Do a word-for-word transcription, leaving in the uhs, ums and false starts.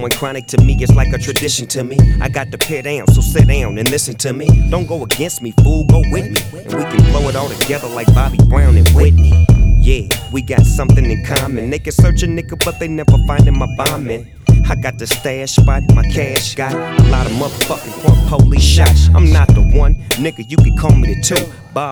Blowing chronic to me is like a tradition to me. I got the pit down, so sit down and listen to me. Don't go against me, fool, go with me. And we can blow it all together like Bobby Brown and Whitney. Yeah, we got something in common. They can search a nigga, but they never findin' my bombin'. I got the stash spot, my cash got a lot of motherfucking front police shots. I'm not the one, nigga, you can call me the two. Bob